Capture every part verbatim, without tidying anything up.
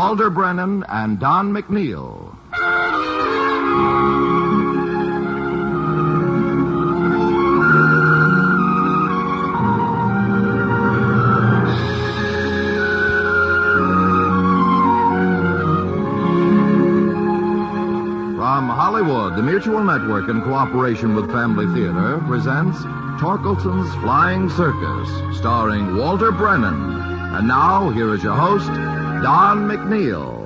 Walter Brennan and Don McNeil. From Hollywood, the Mutual Network, in cooperation with Family Theater, presents Torkelson's Flying Circus, starring Walter Brennan. And now, here is your host, Don McNeil.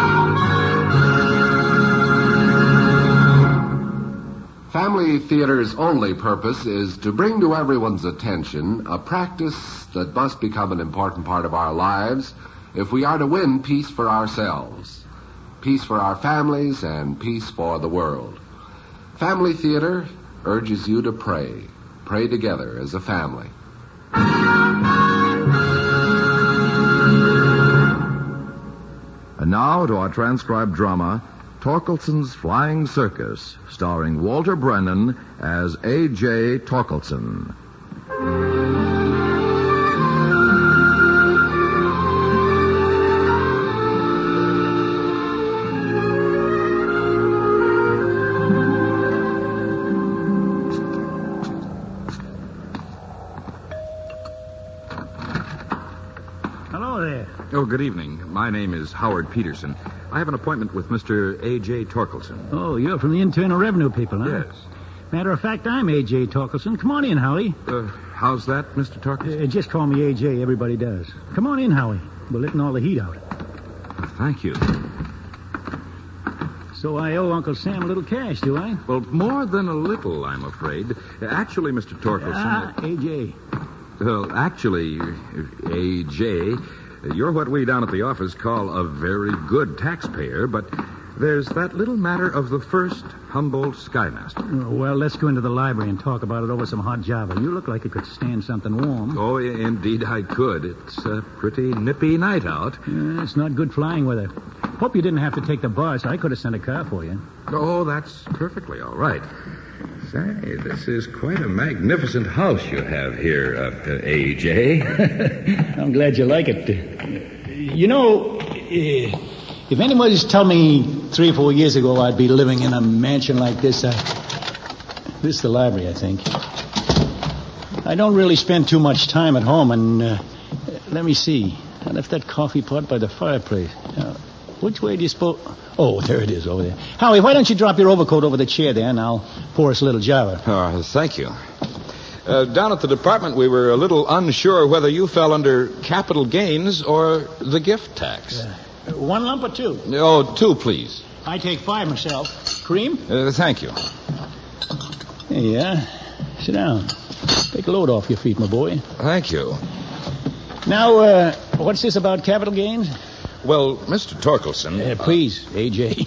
Family Theater's only purpose is to bring to everyone's attention a practice that must become an important part of our lives if we are to win peace for ourselves, peace for our families, and peace for the world. Family Theater urges you to pray. Pray together as a family. And now to our transcribed drama, Torkelson's Flying Circus, starring Walter Brennan as A J. Torkelson. Oh, good evening. My name is Howard Peterson. I have an appointment with Mister A J. Torkelson. Oh, you're from the Internal Revenue people, huh? Yes. Matter of fact, I'm A J. Torkelson. Come on in, Howie. Uh, how's that, Mister Torkelson? Uh, just call me A J. Everybody does. Come on in, Howie. We're letting all the heat out. Thank you. So I owe Uncle Sam a little cash, do I? Well, more than a little, I'm afraid. Actually, Mister Torkelson... Ah, A J. Well, actually, A J... You're what we down at the office call a very good taxpayer, but there's that little matter of the first Humboldt Skymaster. Oh, well, let's go into the library and talk about it over some hot Java. You look like you could stand something warm. Oh, indeed I could. It's a pretty nippy night out. Yeah, it's not good flying weather. Hope you didn't have to take the bus. I could have sent a car for you. Oh, that's perfectly all right. Say, this is quite a magnificent house you have here, uh, A J. I'm glad you like it. You know, if anybody's told me three or four years ago I'd be living in a mansion like this, uh, this is the library, I think. I don't really spend too much time at home, and uh, let me see. I left that coffee pot by the fireplace. Uh, which way do you suppose... Oh, there it is over there. Howie, why don't you drop your overcoat over the chair there, and I'll pour us a little Java. Oh, thank you. Uh, down at the department, we were a little unsure whether you fell under capital gains or the gift tax. Uh, one lump or two? Oh, two, please. I take five myself. Cream? Uh, thank you. There you are. Sit down. Take a load off your feet, my boy. Thank you. Now, uh, what's this about capital gains? Well, Mister Torkelson... Uh, please, uh, A J.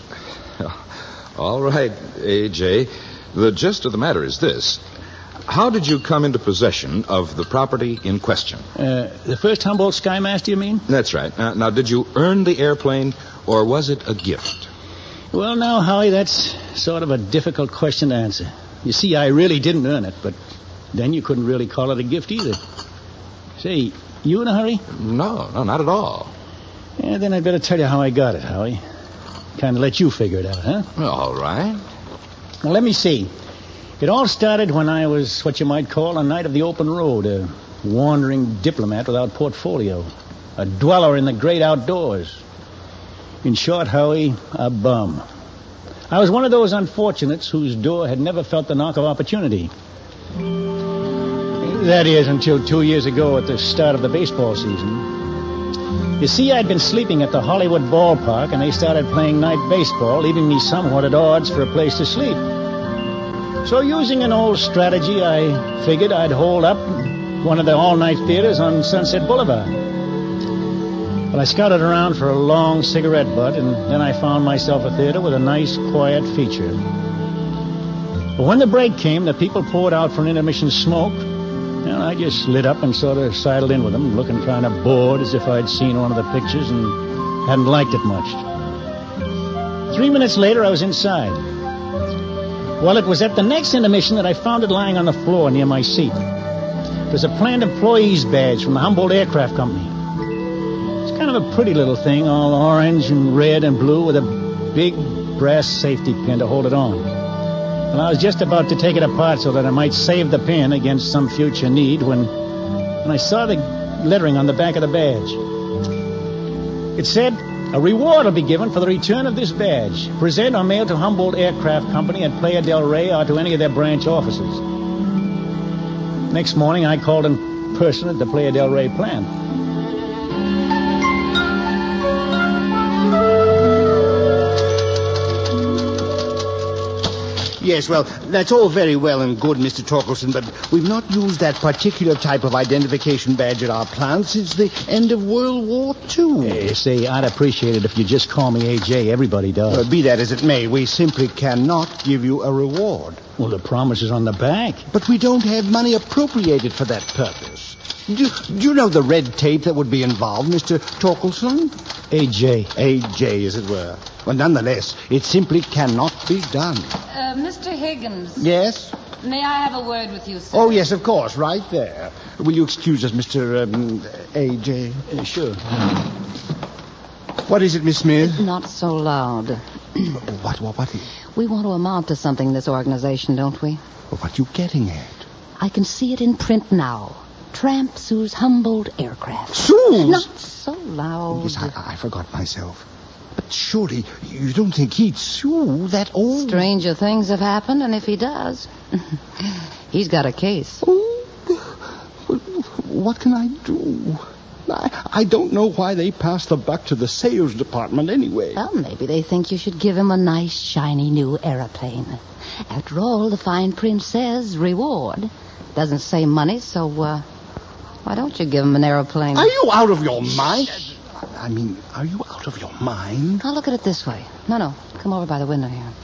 All right, A J. The gist of the matter is this. How did you come into possession of the property in question? Uh, the first Humboldt Skymaster, you mean? That's right. Now, now, did you earn the airplane, or was it a gift? Well, now, Howie, that's sort of a difficult question to answer. You see, I really didn't earn it, but then you couldn't really call it a gift either. Say, you in a hurry? No, no, not at all. Yeah, then I'd better tell you how I got it, Howie. Kind of let you figure it out, huh? All right. Well, let me see. It all started when I was what you might call a knight of the open road, a wandering diplomat without portfolio, a dweller in the great outdoors. In short, Howie, a bum. I was one of those unfortunates whose door had never felt the knock of opportunity. That is, until two years ago at the start of the baseball season. You see, I'd been sleeping at the Hollywood ballpark, and they started playing night baseball, leaving me somewhat at odds for a place to sleep. So using an old strategy, I figured I'd hold up one of the all-night theaters on Sunset Boulevard. Well, I scouted around for a long cigarette butt, and then I found myself a theater with a nice, quiet feature. But when the break came, the people poured out for an intermission smoke. And I just lit up and sort of sidled in with them, looking kind of bored as if I'd seen one of the pictures and hadn't liked it much. Three minutes later, I was inside. Well, it was at the next intermission that I found it lying on the floor near my seat. It was a planned employee's badge from the Humboldt Aircraft Company. It's kind kind of a pretty little thing, all orange and red and blue with a big brass safety pin to hold it on. And I was just about to take it apart so that I might save the pin against some future need when, when I saw the lettering on the back of the badge. It said, "A reward will be given for the return of this badge. Present or mail to Humboldt Aircraft Company at Playa del Rey or to any of their branch offices." Next morning, I called in person at the Playa del Rey plant. Yes, well, that's all very well and good, Mister Torkelson, but we've not used that particular type of identification badge at our plant since the end of World War Two. Hey, say, I'd appreciate it if you just call me A J. Everybody does. Uh, be that as it may, we simply cannot give you a reward. Well, the promise is on the back. But we don't have money appropriated for that purpose. Do, do you know the red tape that would be involved, Mister Torkelson? A J. A J, as it were. Well, nonetheless, it simply cannot be done. Uh, Mister Higgins. Yes? May I have a word with you, sir? Oh, yes, of course, right there. Will you excuse us, Mister Um, A J? Uh, sure. What is it, Miss Smith? Not so loud. What, what, what? We want to amount to something in this organization, don't we? What are you getting at? I can see it in print now. Tramp sues Humboldt Aircraft. Sues? Not so loud. Yes, I, I forgot myself. But surely you don't think he'd sue that old... Stranger things have happened, and if he does, he's got a case. Oh, what can I do? I, I don't know why they passed the buck to the sales department anyway. Well, maybe they think you should give him a nice, shiny new aeroplane. After all, the fine print says reward. Doesn't say money, so uh, why don't you give him an aeroplane? Are you out of your mind? I mean, are you out of your mind? I'll look at it this way. No, no. Come over by the window here.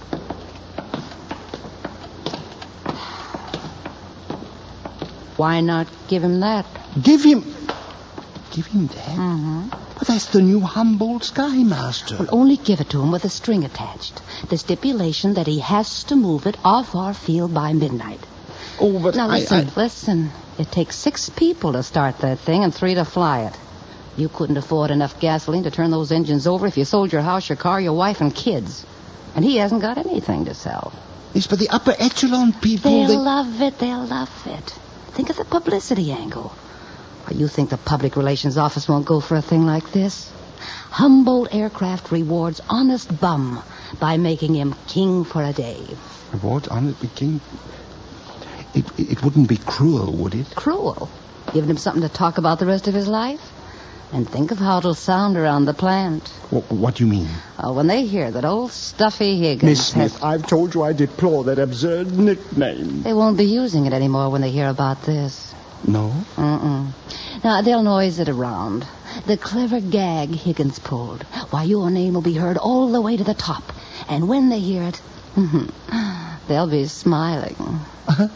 Why not give him that? Give him... Give him that? Mm-hmm. But that's the new Humboldt Skymaster. Well, only give it to him with a string attached. The stipulation that he has to move it off our field by midnight. Oh, but Now, I- listen, I... listen. It takes six people to start that thing and three to fly it. You couldn't afford enough gasoline to turn those engines over if you sold your house, your car, your wife, and kids. And he hasn't got anything to sell. Yes, but the upper echelon people... They'll they... love it. They'll love it. Think of the publicity angle. Or you think the public relations office won't go for a thing like this? Humboldt Aircraft rewards honest bum by making him king for a day. Reward honest king... It, it wouldn't be cruel, would it? Cruel? Giving him something to talk about the rest of his life? And think of how it'll sound around the plant. What, what do you mean? Oh, when they hear that old stuffy Higgins... Miss Smith, has... I've told you I deplore that absurd nickname. They won't be using it anymore when they hear about this. No? Mm-mm. Now, they'll noise it around. The clever gag Higgins pulled. Why, your name will be heard all the way to the top. And when they hear it, they'll be smiling. Uh-huh.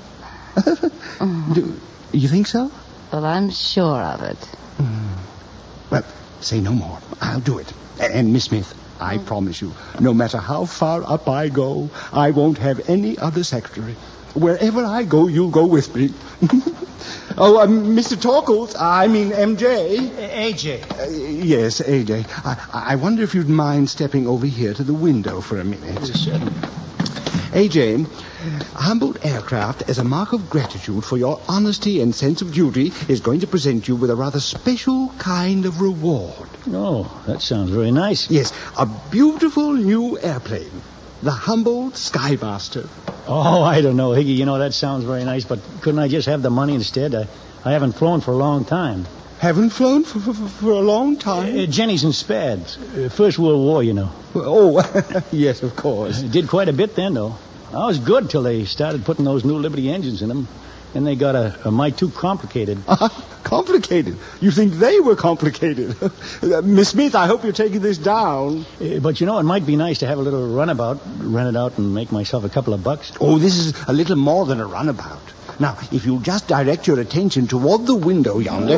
mm. Do you think so? Well, I'm sure of it. Mm. Well, say no more. I'll do it. And, Miss Smith, I mm. promise you, no matter how far up I go, I won't have any other secretary. Wherever I go, you'll go with me. Oh, um, Mister Torkles, I mean M J. A J. Uh, yes, A J. I, I wonder if you'd mind stepping over here to the window for a minute. Certainly. A J, Humboldt Aircraft, as a mark of gratitude for your honesty and sense of duty, is going to present you with a rather special kind of reward. Oh, that sounds very nice. Yes, a beautiful new airplane. The Humboldt Skymaster. Oh, I don't know, Higgy. You know, that sounds very nice, but couldn't I just have the money instead? I, I haven't flown for a long time. Haven't flown for, for, for a long time? Uh, Jenny's and Spads. Uh, First World War, you know. Oh, yes, of course. Uh, did quite a bit then, though. I was good till they started putting those new Liberty engines in them. Then they got a, a mite too complicated. Uh, complicated? You think they were complicated? uh, Miss Smith, I hope you're taking this down. Uh, but, you know, it might be nice to have a little runabout, rent it out, and make myself a couple of bucks. Oh, this is a little more than a runabout. Now, if you'll just direct your attention toward the window yonder...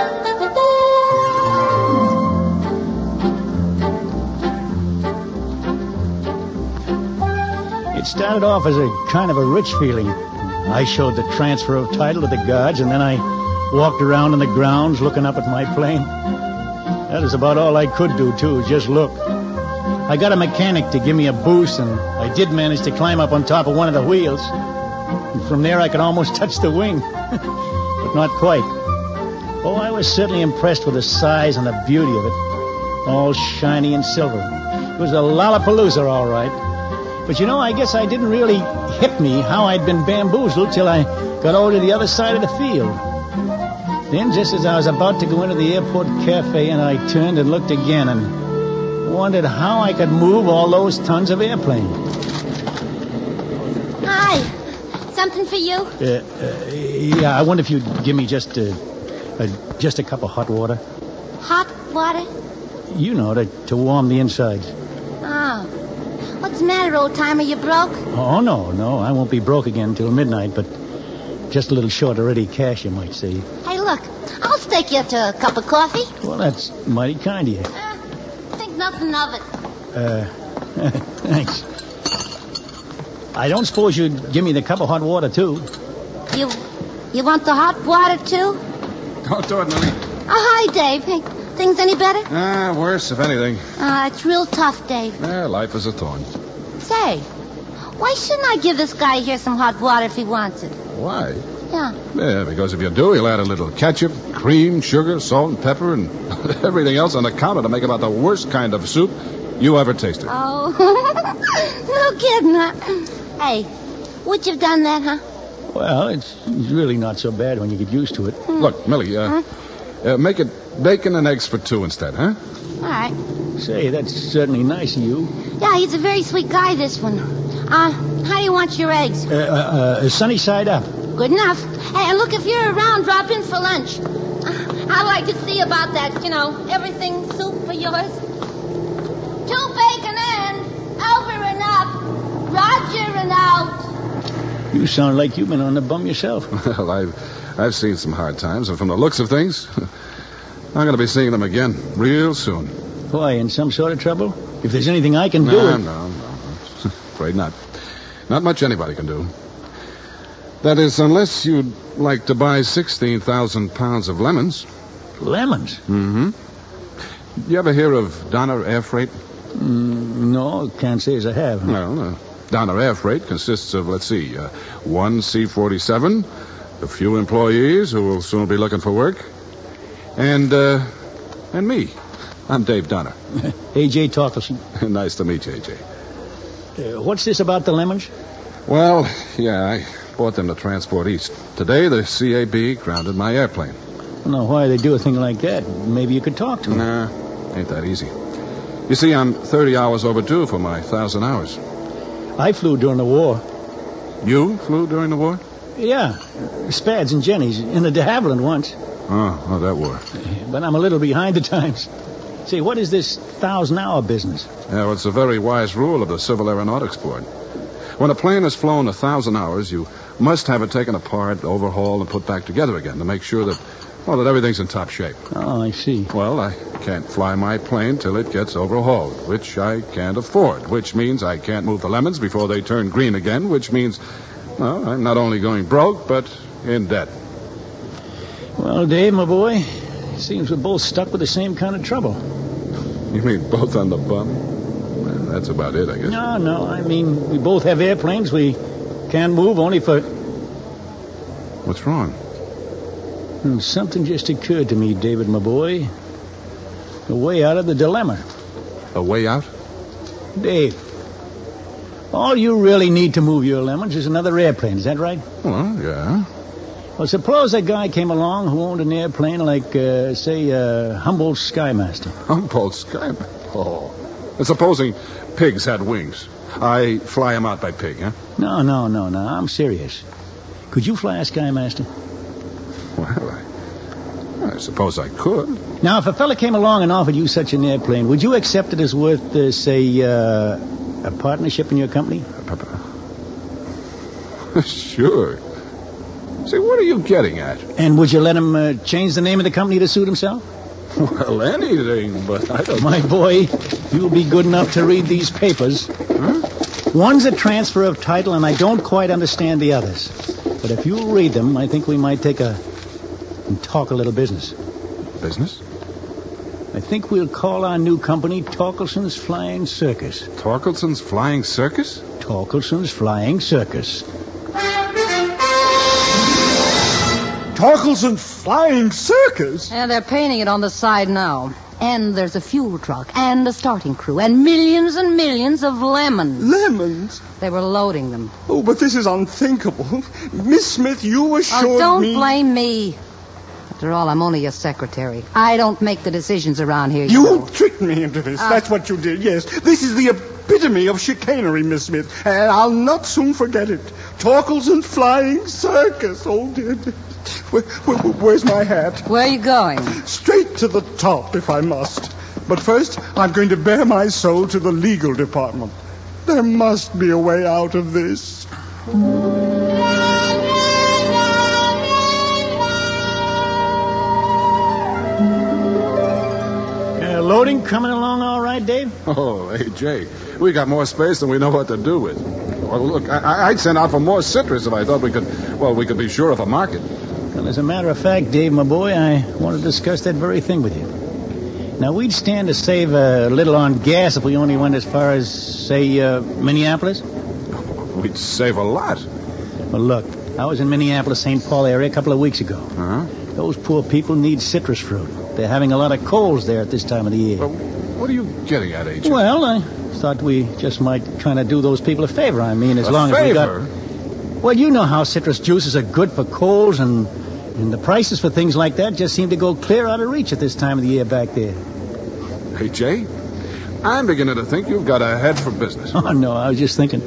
It started off as a kind of a rich feeling. I showed the transfer of title to the guards, and then I walked around in the grounds looking up at my plane. That is about all I could do, too, just look. I got a mechanic to give me a boost, and I did manage to climb up on top of one of the wheels. And from there, I could almost touch the wing. But not quite. Oh, I was certainly impressed with the size and the beauty of it. All shiny and silver. It was a Lollapalooza, all right. But, you know, I guess I didn't really hit me how I'd been bamboozled till I got over to the other side of the field. Then, just as I was about to go into the airport cafe, and I turned and looked again and wondered how I could move all those tons of airplane. Hi. Something for you? Uh, uh, yeah, I wonder if you'd give me just a, a, just a cup of hot water. Hot water? You know, to, to warm the insides. Oh. What's the matter, old-timer? You broke? Oh, no, no. I won't be broke again till midnight, but just a little short of ready cash, you might say. Hey, look. I'll stake you to a cup of coffee. Well, that's mighty kind of you. Uh, think nothing of it. Uh, thanks. I don't suppose you'd give me the cup of hot water, too. You you want the hot water, too? Don't do it, Millie. Oh, hi, Dave. Hey, things any better? Ah, worse, if anything. Ah, it's real tough, Dave. Yeah, life is a thorn. Say, why shouldn't I give this guy here some hot water if he wants it? Why? Yeah. Yeah, because if you do, he'll add a little ketchup, cream, sugar, salt, and pepper, and everything else on the counter to make about the worst kind of soup you ever tasted. Oh, no kidding, huh? Hey, would you have done that, huh? Well, it's really not so bad when you get used to it. Hmm. Look, Millie, uh, Huh? uh, make it bacon and eggs for two instead, huh? All right. Say, that's certainly nice of you. Yeah, he's a very sweet guy, this one. Uh, how do you want your eggs? Uh, uh, uh, sunny side up. Good enough. Hey, and look, if you're around, drop in for lunch. Uh, I'd like to see about that, you know, everything soup for yours. Two bacon and over and up. Roger and out. You sound like you've been on the bum yourself. Well, I've, I've seen some hard times, and from the looks of things, I'm going to be seeing them again real soon. Why, in some sort of trouble? If there's anything I can do... No, no, no. Afraid not. Not much anybody can do. That is, unless you'd like to buy sixteen thousand pounds of lemons. Lemons? Mm-hmm. You ever hear of Donner Air Freight? Mm, no, can't say as I have. Well, uh, Donner Air Freight consists of, let's see, uh, one C forty-seven, a few employees who will soon be looking for work, and, uh, and me. I'm Dave Donner. A J Torkelson. Nice to meet you, A J. Uh, what's this about the lemons? Well, yeah, I bought them to transport east. Today, the C A B grounded my airplane. I don't know why they do a thing like that. Maybe you could talk to them. Nah, ain't that easy. You see, I'm thirty hours overdue for my thousand hours. I flew during the war. You flew during the war? Yeah, Spads and Jenny's in the de Havilland once. Oh, oh, that war. But I'm a little behind the times. Say, what is this thousand-hour business? Yeah, well, it's a very wise rule of the Civil Aeronautics Board. When a plane has flown a thousand hours, you must have it taken apart, overhauled, and put back together again to make sure that, well, that everything's in top shape. Oh, I see. Well, I can't fly my plane till it gets overhauled, which I can't afford, which means I can't move the lemons before they turn green again, which means, well, I'm not only going broke, but in debt. Well, Dave, my boy, it seems we're both stuck with the same kind of trouble. You mean both on the bum? Well, that's about it, I guess. No, no, I mean, we both have airplanes. We can't move only for... What's wrong? Hmm, something just occurred to me, David, my boy. A way out of the dilemma. A way out? Dave, all you really need to move your lemons is another airplane. Is that right? Well, yeah. Well, suppose a guy came along who owned an airplane like, uh, say, uh, Humboldt Skymaster. Humboldt Sky? Oh. And supposing pigs had wings. I fly them out by pig, huh? No, no, no, no. I'm serious. Could you fly a Skymaster? Well, I, I suppose I could. Now, if a fella came along and offered you such an airplane, would you accept it as worth, uh, say, uh, a partnership in your company? Sure. Say, what are you getting at? And would you let him uh, change the name of the company to suit himself? Well, anything, but I don't... My boy, you'll be good enough to read these papers. Huh? One's a transfer of title, and I don't quite understand the others. But if you'll read them, I think we might take a... and talk a little business. Business? I think we'll call our new company Torkelson's Flying Circus. Torkelson's Flying Circus? Torkelson's Flying Circus. Torkelson Flying Circus? And they're painting it on the side now. And there's a fuel truck and a starting crew and millions and millions of lemons. Lemons? They were loading them. Oh, but this is unthinkable. Miss Smith, you assured Oh, don't me... blame me. After all, I'm only a secretary. I don't make the decisions around here. You, You know. tricked me into this. Uh, That's what you did, yes. This is the epitome of chicanery, Miss Smith. And I'll not soon forget it. Torkelson Flying Circus. Oh, dear. Where, where, where's my hat? Where are you going? Straight to the top, if I must. But first, I'm going to bare my soul to the legal department. There must be a way out of this. Uh, loading coming along all right, Dave? Oh, hey, Jay, we got more space than we know what to do with. Well, look, I- I'd send out for more citrus if I thought we could, well, we could be sure of a market. Well, as a matter of fact, Dave, my boy, I want to discuss that very thing with you. Now, we'd stand to save a little on gas if we only went as far as, say, uh, Minneapolis. We'd save a lot. Well, look, I was in Minneapolis, Saint Paul area a couple of weeks ago. Huh? Those poor people need citrus fruit. They're having a lot of colds there at this time of the year. Well, what are you getting at, A J? Well, I thought we just might kind of do those people a favor. I mean, as A long as we favor? got... Well, you know how citrus juices are good for colds, and, and the prices for things like that just seem to go clear out of reach at this time of the year back there. Hey, Jay, I'm beginning to think you've got a head for business. Oh, no, I was just thinking.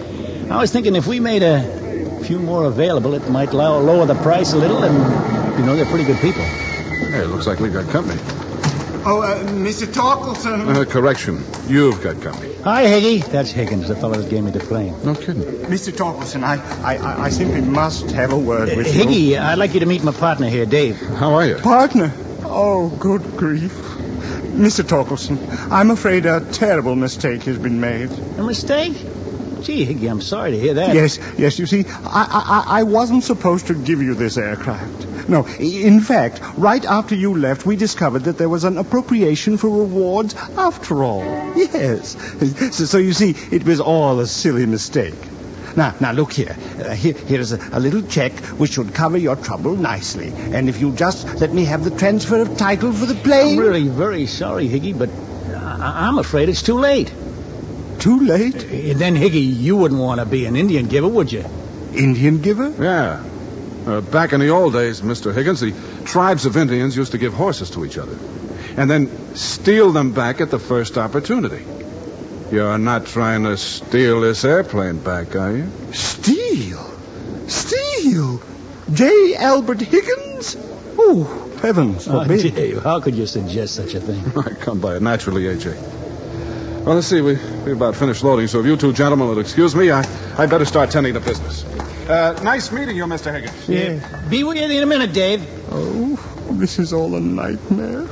I was thinking if we made a few more available, it might low- lower the price a little, and, you know, they're pretty good people. Hey, it looks like we've got company. Oh, uh, Mister Torkelson. Uh, correction. You've got company. Hi, Higgy. That's Higgins, the fellow that gave me the plane. No kidding. Mister Torkelson, I, I, I simply must have a word Uh, with you. Higgy, I'd like you to meet my partner here, Dave. How are you? Partner? Oh, good grief. Mister Torkelson, I'm afraid a terrible mistake has been made. A mistake? Gee, Higgy, I'm sorry to hear that. Yes, yes, you see, I, I, I wasn't supposed to give you this aircraft. No, in fact, right after you left, we discovered that there was an appropriation for rewards after all. Yes. So, so you see, it was all a silly mistake. Now, now look here. Uh, here here's a, a little check which should cover your trouble nicely. And if you just let me have the transfer of title for the plane... I'm really very sorry, Higgy, but I- I'm afraid it's too late. Too late? And then, Higgy, you wouldn't want to be an Indian giver, would you? Indian giver? Yeah. Uh, back in the old days, Mister Higgins, the tribes of Indians used to give horses to each other and then steal them back at the first opportunity. You're not trying to steal this airplane back, are you? Steal? Steal? J. Albert Higgins? Oh, heavens Oh, forbid. Dave, how could you suggest such a thing? I come by it naturally, A J. Well, let's see. We, we about finished loading, so if you two gentlemen will excuse me, I, I better start tending to business. Uh, nice meeting you, Mister Higgins. Yeah. Be with you in a minute, Dave. Oh, this is all a nightmare.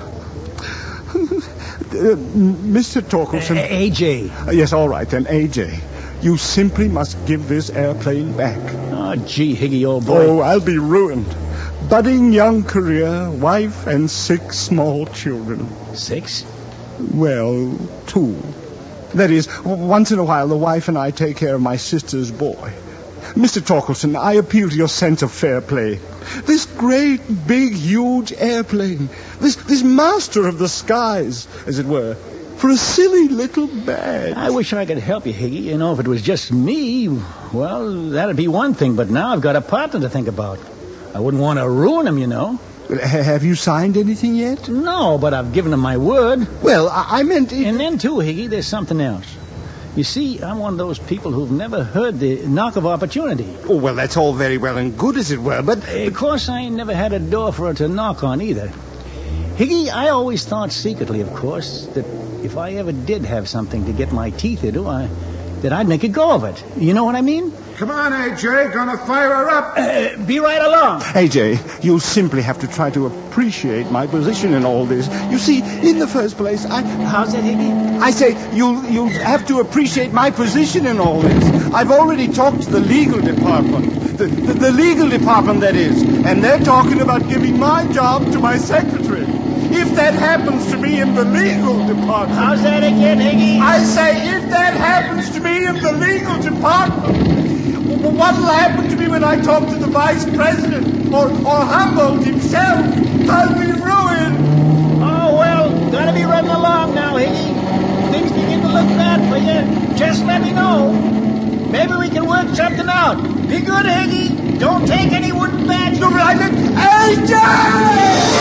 uh, Mister Torkelson. A J. Uh, yes, all right then, A J. You simply must give this airplane back. Oh, gee, Higgy, old boy. Oh, I'll be ruined. Budding young career, wife, and six small children. Six? Well, two. That is, w- once in a while, the wife and I take care of my sister's boy. Mister Torkelson, I appeal to your sense of fair play. This great, big, huge airplane, this this master of the skies, as it were, for a silly little badge. I wish I could help you, Higgy. You know, if it was just me, well, that'd be one thing. But now I've got a partner to think about. I wouldn't want to ruin him, you know. Ha- have you signed anything yet? No, but I've given him my word. Well, I, I meant... It... And then, too, Higgy, there's something else. You see, I'm one of those people who've never heard the knock of opportunity. Oh, well, that's all very well and good, as it were, but... Of course, I ain't never had a door for her to knock on either. Higgy, I always thought secretly, of course, that if I ever did have something to get my teeth into, I, that I'd make a go of it. You know what I mean? Come on, A J. Gonna fire her up. Uh, be right along. A J, you simply have to try to appreciate my position in all this. You see, in the first place, I... How's that, Higgy? I say, you you have to appreciate my position in all this. I've already talked to the legal department. The, the, the legal department, that is. And they're talking about giving my job to my secretary. If that happens to me in the legal department. How's that again, Higgy? I say, if that happens to me in the legal department, what'll happen to me when I talk to the vice president or, or Humboldt himself? I'll be ruined. Oh, well, gotta be running along now, Higgy. Things begin to look bad for you. Just let me know. Maybe we can work something out. Be good, Higgy. Don't take any wooden badge. No, but I didn't. A J!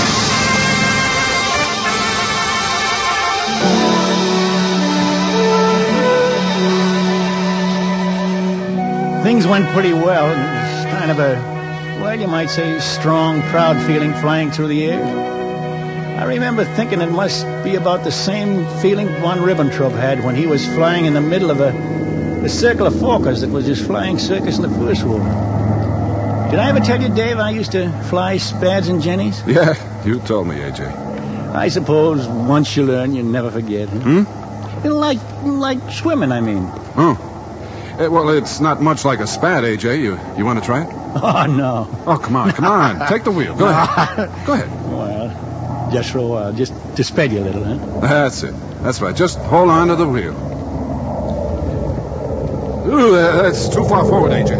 Things went pretty well. It was kind of a, well, you might say, strong, proud feeling flying through the air. I remember thinking it must be about the same feeling von Ribbentrop had when he was flying in the middle of a, a circle of Fokkers that was his flying circus in the First War. Did I ever tell you, Dave, I used to fly Spads and Jennies? Yeah, you told me, A J. I suppose once you learn, you never forget. Hmm? Like, like swimming, I mean. Oh. Uh, well, it's not much like a Spad, A J. You you want to try it? Oh, no. Oh, come on, come on. Take the wheel. Go ahead. Go ahead. Well, just for a while. Just to sped you a little, huh? That's it. That's right. Just hold on to the wheel. Ooh, that's too far forward, A J.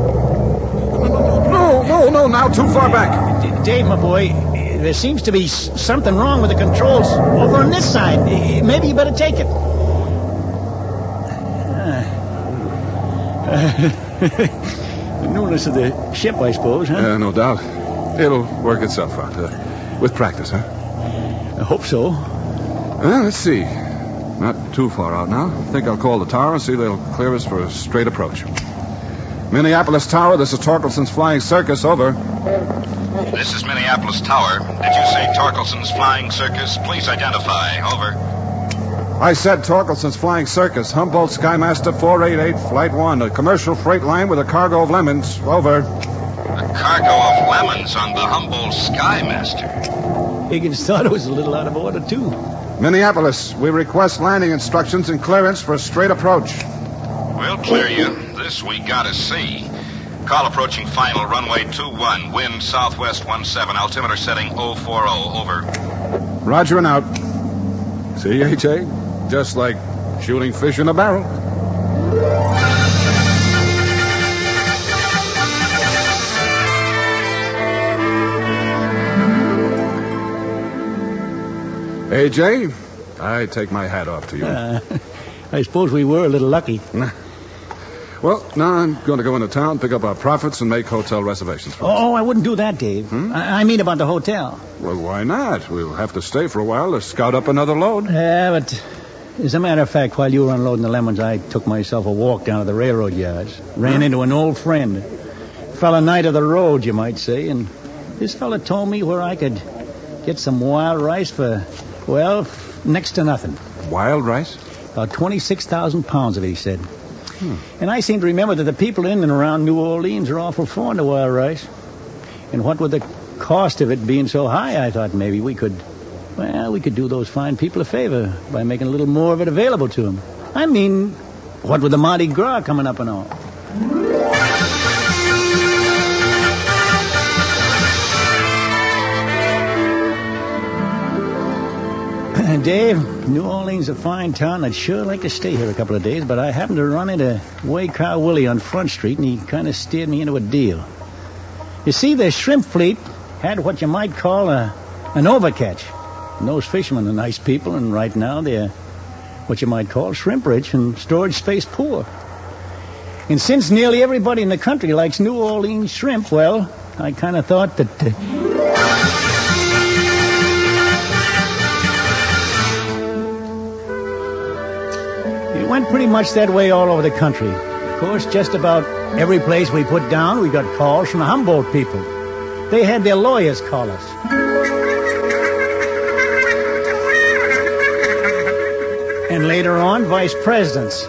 No, no, no, now too far back. D- Dave, my boy, there seems to be s- something wrong with the controls over on this side. Maybe you better take it. The newness of the ship, I suppose, huh? Yeah, no doubt. It'll work itself out. Uh, with practice, huh? I hope so. Well, let's see. Not too far out now. I think I'll call the tower and see they'll clear us for a straight approach. Minneapolis Tower, this is Torkelson's Flying Circus, over. This is Minneapolis Tower. Did you say Torkelson's Flying Circus? Please identify. Over. I said Torkelson's Flying Circus, Humboldt Skymaster four eighty-eight, Flight one, a commercial freight line with a cargo of lemons. Over. A cargo of lemons on the Humboldt Skymaster. Higgins thought it was a little out of order, too. Minneapolis, we request landing instructions and clearance for a straight approach. We'll clear you. This we gotta see. Call approaching final, runway two one, wind southwest one seven, altimeter setting oh four oh, over. Roger and out. See, A J? Just like shooting fish in a barrel. A J, I take my hat off to you. Uh, I suppose we were a little lucky. Well, now I'm going to go into town, pick up our profits, and make hotel reservations for us. Oh, I wouldn't do that, Dave. Hmm? I-, I mean about the hotel. Well, why not? We'll have to stay for a while to scout up another load. Yeah, but as a matter of fact, while you were unloading the lemons, I took myself a walk down to the railroad yards. Ran into an old friend. Fella knight of the road, you might say. And this fella told me where I could get some wild rice for, well, next to nothing. Wild rice? About twenty-six thousand pounds of it, he said. Hmm. And I seem to remember that the people in and around New Orleans are awful fond of wild rice. And what with the cost of it being so high, I thought maybe we could, well, we could do those fine people a favor by making a little more of it available to them. I mean, what with the Mardi Gras coming up and all. Dave, New Orleans is a fine town. I'd sure like to stay here a couple of days, but I happened to run into Way Car Willie on Front Street, and he kind of steered me into a deal. You see, the shrimp fleet had what you might call a an overcatch. And those fishermen are nice people, and right now they're what you might call shrimp rich and storage space poor. And since nearly everybody in the country likes New Orleans shrimp, well, I kind of thought that... Uh, went pretty much that way all over the country. Of course, just about every place we put down, we got calls from the Humboldt people. They had their lawyers call us. And later on, vice presidents.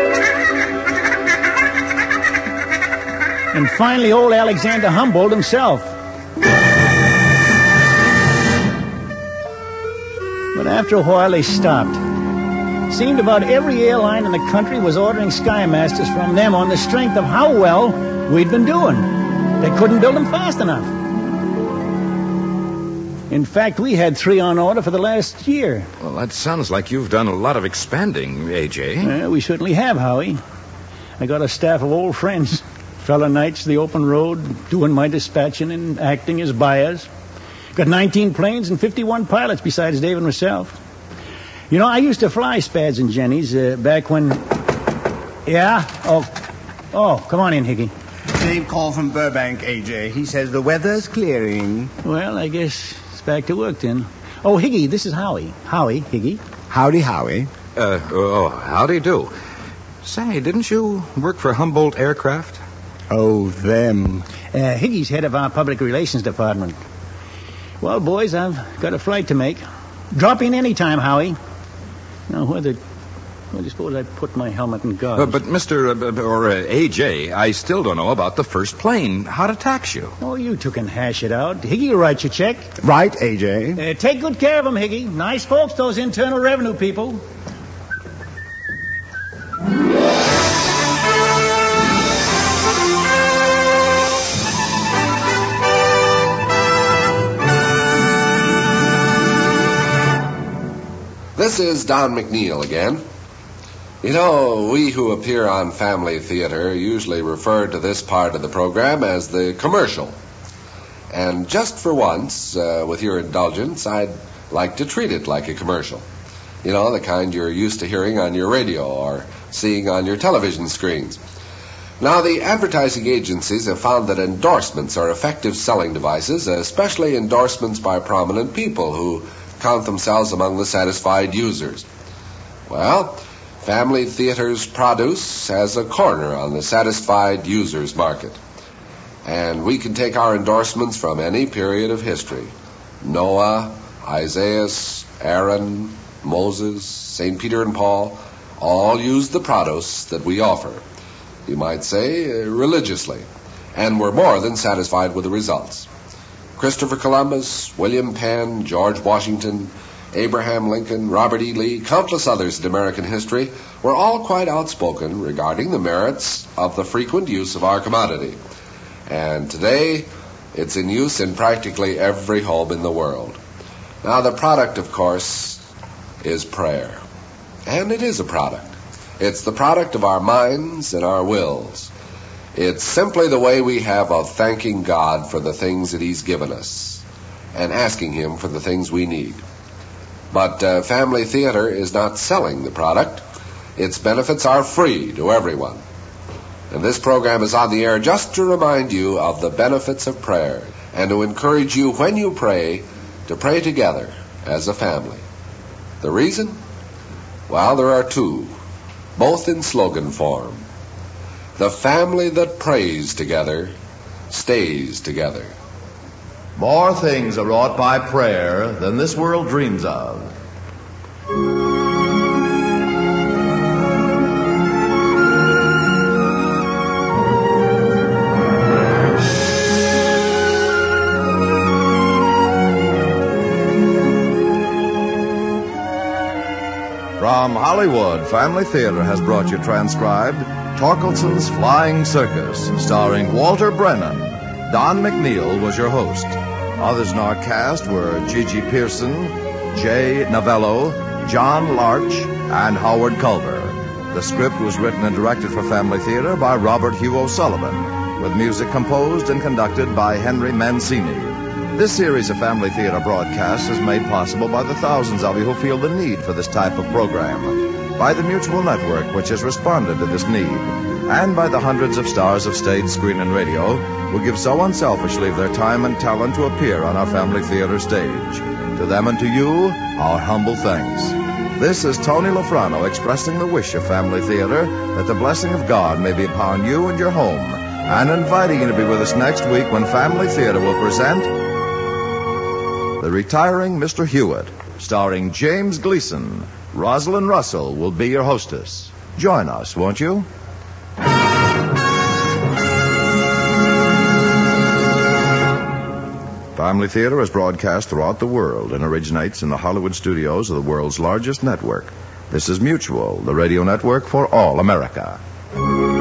And finally, old Alexander Humboldt himself. But after a while, they stopped. Seemed about every airline in the country was ordering Skymasters from them on the strength of how well we'd been doing. They couldn't build them fast enough. In fact, we had three on order for the last year. Well, that sounds like you've done a lot of expanding, A J. Uh, we certainly have, Howie. I got a staff of old friends. Fella nights, the open road, doing my dispatching and acting as buyers. Got nineteen planes and fifty-one pilots besides Dave and myself. You know, I used to fly Spads and Jennies uh, back when... Yeah? Oh, oh, come on in, Hickey. Dave called from Burbank, A J. He says the weather's clearing. Well, I guess it's back to work then. Oh, Hickey, this is Howie. Howie, Hickey. Howdy, Howie. Uh, oh, howdy do. Say, didn't you work for Humboldt Aircraft? Oh, them. Uh, Hickey's head of our public relations department. Well, boys, I've got a flight to make. Drop in any time, Howie. Now, whether... Well, I suppose I put my helmet and Uh, goggles. but, Mister Uh, or uh, A J, I still don't know about the first plane. How to tax you? Oh, you two can hash it out. Hickey will write your check. Right, A J. Uh, take good care of them, Hickey. Nice folks, those Internal Revenue people. This is Don McNeil again. You know, we who appear on Family Theater usually refer to this part of the program as the commercial. And just for once, uh, with your indulgence, I'd like to treat it like a commercial. You know, the kind you're used to hearing on your radio or seeing on your television screens. Now, the advertising agencies have found that endorsements are effective selling devices, especially endorsements by prominent people who count themselves among the satisfied users. Well, Family Theater's produce has a corner on the satisfied users market. And we can take our endorsements from any period of history. Noah, Isaiah, Aaron, Moses, Saint Peter and Paul all used the produce that we offer. You might say, uh, religiously. And were more than satisfied with the results. Christopher Columbus, William Penn, George Washington, Abraham Lincoln, Robert E. Lee, countless others in American history were all quite outspoken regarding the merits of the frequent use of our commodity. And today, it's in use in practically every home in the world. Now, the product, of course, is prayer. And it is a product. It's the product of our minds and our wills. It's simply the way we have of thanking God for the things that He's given us and asking Him for the things we need. But uh, Family Theater is not selling the product. Its benefits are free to everyone. And this program is on the air just to remind you of the benefits of prayer and to encourage you when you pray to pray together as a family. The reason? Well, there are two, both in slogan form. The family that prays together stays together. More things are wrought by prayer than this world dreams of. From Hollywood, Family Theater has brought you transcribed Torkelson's Flying Circus, starring Walter Brennan. Don McNeil was your host. Others in our cast were Gigi Pearson, Jay Novello, John Larch, and Howard Culver. The script was written and directed for Family Theater by Robert Hugh O'Sullivan, with music composed and conducted by Henry Mancini. This series of Family Theater broadcasts is made possible by the thousands of you who feel the need for this type of program, by the Mutual Network, which has responded to this need, and by the hundreds of stars of stage, screen, and radio who give so unselfishly of their time and talent to appear on our Family Theater stage. To them and to you, our humble thanks. This is Tony Lofrano expressing the wish of Family Theater that the blessing of God may be upon you and your home, and inviting you to be with us next week when Family Theater will present The Retiring Mister Hewitt, starring James Gleason. Rosalind Russell will be your hostess. Join us, won't you? Family Theater is broadcast throughout the world and originates in the Hollywood studios of the world's largest network. This is Mutual, the radio network for all America.